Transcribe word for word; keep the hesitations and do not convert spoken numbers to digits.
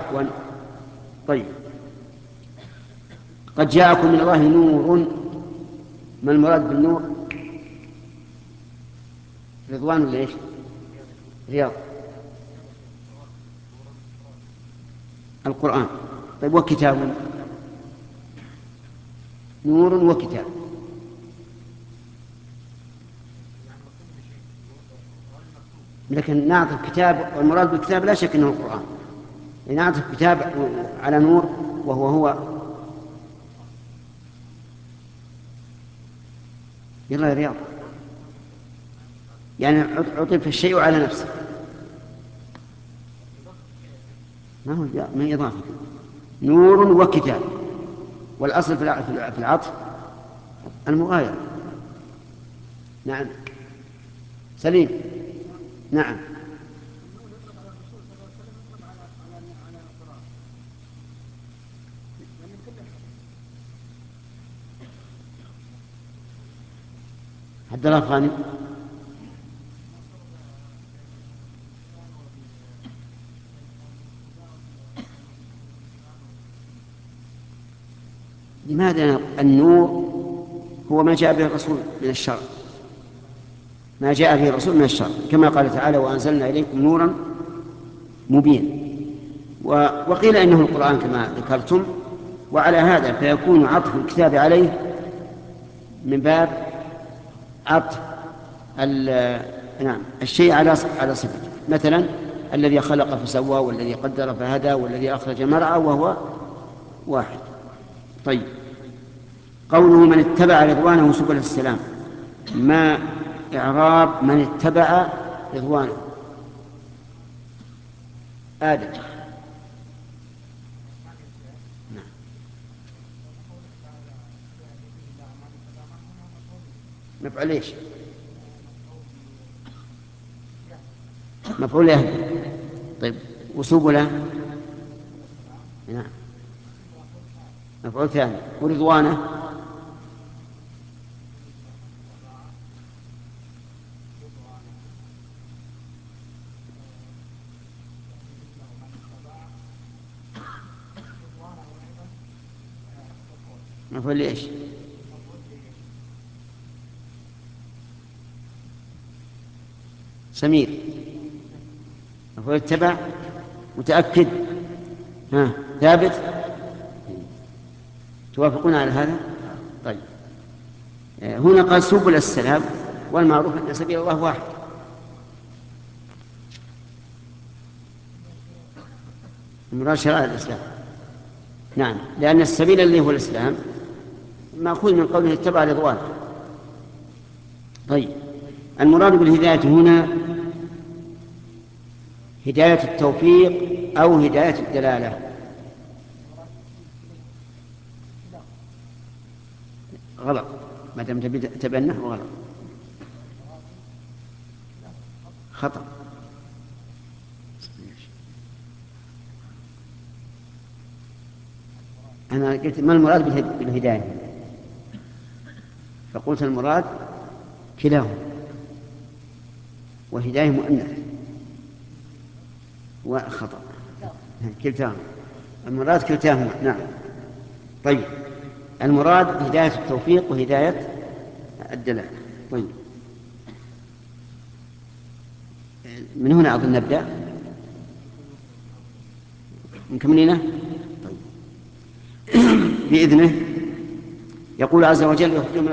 عفوا. طيب، قد جاءكم من الله نور. ما المراد بالنور؟ رضوان ولا ايش؟ رياض. القرآن. طيب، وكتاب؟ نور وكتاب. لكن نعطف كتاب، والمراد بالكتاب لا شك انه القرآن. نعطف كتاب على نور وهو هو. يلا يا رياض، يعني عطف الشيء على نفسه، ما هو من إضافة. نور وكتاب، والأصل في العطف المغايرة. نعم سليم. نعم. عبد الله الغاني. لماذا النور هو ما جاء به الرسول من الشرع، ما جاء به الرسول من الشرع، كما قال تعالى وأنزلنا إليكم نورا مبين. وقيل إنه القرآن كما ذكرتم، وعلى هذا فيكون عطف الكتاب عليه من باب عطف نعم الشيء على على صفته. مثلا الذي خلق فسوى، والذي قدر فهدى، والذي أخرج مرعى، وهو واحد. طيب، قوله من اتبع رضوانه سبل السلام، ما إعراب من اتبع رضوانه؟ آدم. نعم. مفعول ايش؟ مفعول يهدي. طيب، وسبله؟ نعم، مفعول ثاني. ورضوانه؟ مفعول ايش؟ سمير. مفعول اتبع. متأكد؟ ها، ثابت؟ توافقون على هذا؟ طيب، هنا قال سبل السلام، والمعروف أن سبيل الله واحد. المراد شرائع الإسلام. نعم، لأن السبيل الذي هو الإسلام مأخوذ من قوله اتبع رضوانه. طيب، المراد بالهداية هنا هداية التوفيق أو هداية الدلالة؟ غلط، ما دام تبنه غلط، خطأ. أنا قلت ما المراد بالهداية، فقلت المراد كلاهما، وهداية مؤنث، وخطأ كلتاهما. المراد كلتاهما. نعم. طيب، المراد هداية التوفيق وهداية الدلالة. طيب، من هنا أظن نبدأ مكملينه. طيب. بإذنه. يقول عز وجل